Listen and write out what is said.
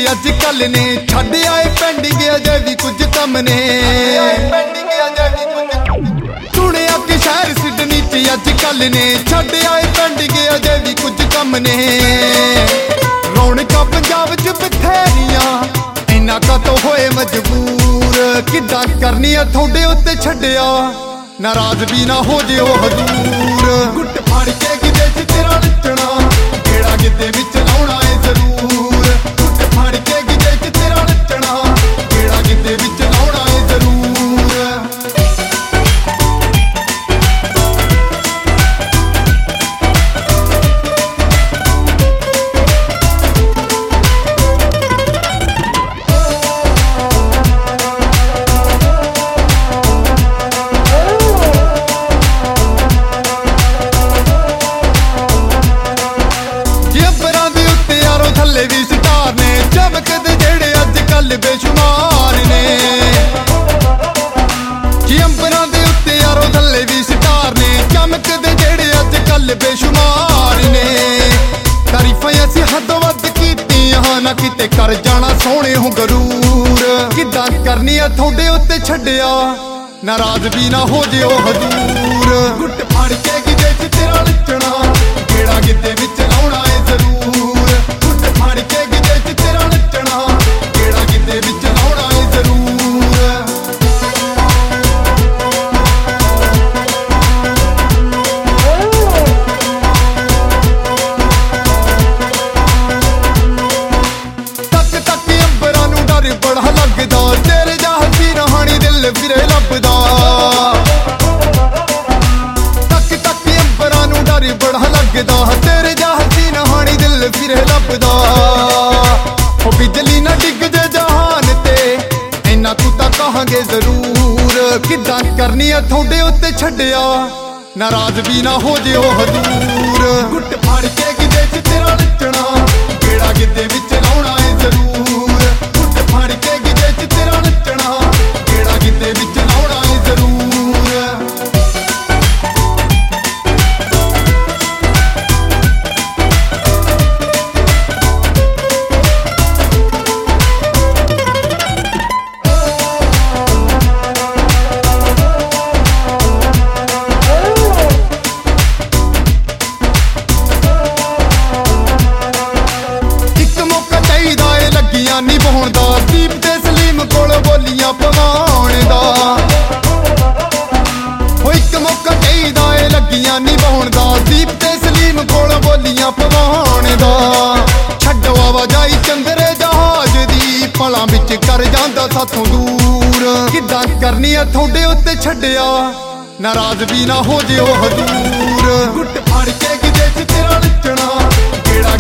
अज कल ने छड्ड आए पेंडिंग अजे भी कुछ कम ने सुनिया कि शहर सिडनी च अज कल ने छड्ड आए पेंडिंग अजे भी कुछ कम ने रौनकां पंजाब च बथेरियां इन्ना कतों होए मजबूर किदां करनी है थोड़े उत्ते छड्डिया नाराज भी ना हो जिओ हजूर गुट फाड़ के गिदे च तेरा नचना गेड़ा गिदे विच लाउणा है जरूर गुट फाड़ के गिदे च तेरा नचना गेड़ा गिदे विच लाउणा है जरूर भी स्टार ने चमकदे जेड़े अज कल बेशुमार ने जी अंबरां दे उत्ते यारो थल्ले भी स्टार ने चमकदे जेड़े अज कल बेशुमार ने तारीफां असीं हदों वध कीतियां ना किते कर जाना सोहणे हो गरूर किदां करनी है थोड़े उत्ते छड्डिया नाराज भी ना हो जिओ हजूर गुट फाड़ के गिदे च तेरा नचना गेड़ा गिदे विच लाउणा है जरूर फाड़ के गिदे च तेरा नचना गेड़ा गिदे विच लाउणा है जरूर तक तक अंबरां नूं डर बड़ा लगदा तेरे जा हसीन हाणी दिल फिरे लभदा तक तक अंबरां नूं डर बड़ा लगदा तेरे जा हसीन हाणी दिल फिरे लभदा बिजली ना डिग जे जहान ते इन्ना तू तां कहांगे जरूर किदां करनी है थोड़े उत्ते छड्डिया नाराज भी ना हो जिओ हजूर गुट फाड़ के गिदे च तेरा नचना गेड़ा गिदे विच लाउणा है जरूर गुट फाड़ के गिदे च तेरा नचना गेड़ा गिदे विच लाउणा है जरूर नी बहोण दा दीप ते सलीम कोल बोलियां पवाउण दा हो इक मौका चाहीदा ए लगियां नी बहोण दा दीप ते सलीम कोल बोलियां पवाउण दा छड्डो आवाजाई चंदरे जहाज दी पलां विच कर जांदा साथों दूर किदां करनी है थोड़े उत्ते छड्डिया नाराज भी ना हो जिओ हजूर गुट फाड़ के गिदे च तेरा नचना गेड़ा